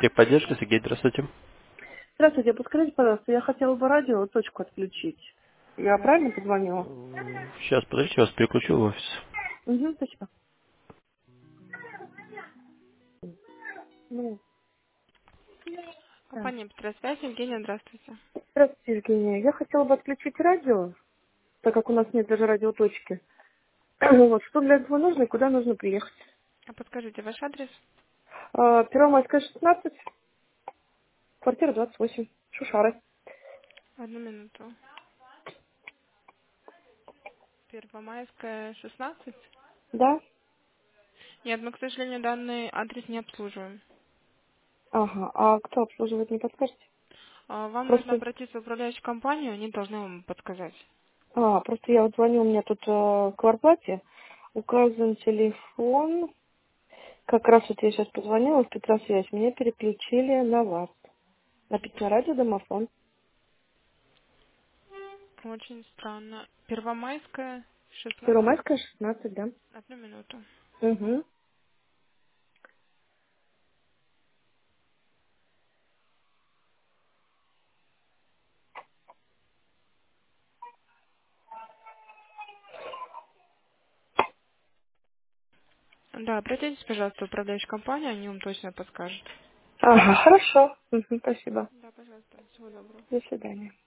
Техподдержка, Сергей, здравствуйте. Здравствуйте, подскажите, пожалуйста, я хотела бы радио точку отключить. Я правильно позвонила? Сейчас, подождите, я вас переключу в офис. Угу, спасибо. Ну, да. Компания «Петросвязь». Евгения, здравствуйте. Здравствуйте, Евгения. Я хотела бы отключить радио, так как у нас нет даже радиоточки. Вот, что для этого нужно и куда нужно приехать? А подскажите ваш адрес? Первомайская, 16, квартира 28, Шушары. Одну минуту. Первомайская, 16. Да? Нет, мы, к сожалению, данный адрес не обслуживаем. Ага, а кто обслуживает, не подскажете? Вам нужно Просто, обратиться в управляющую компанию, они должны вам подсказать. просто я вот звоню, у меня тут к квартплате указан телефон. Как раз вот я сейчас позвонила в Петросвязь, меня переключили на вас. На радио домофон. Очень странно. Первомайская, 16. Первомайская, 16, да. Одну минуту. Угу. Да, обратитесь, пожалуйста, в управляющую компанию, они вам точно подскажут. Ага, хорошо. Спасибо. Да, пожалуйста. Всего доброго. До свидания.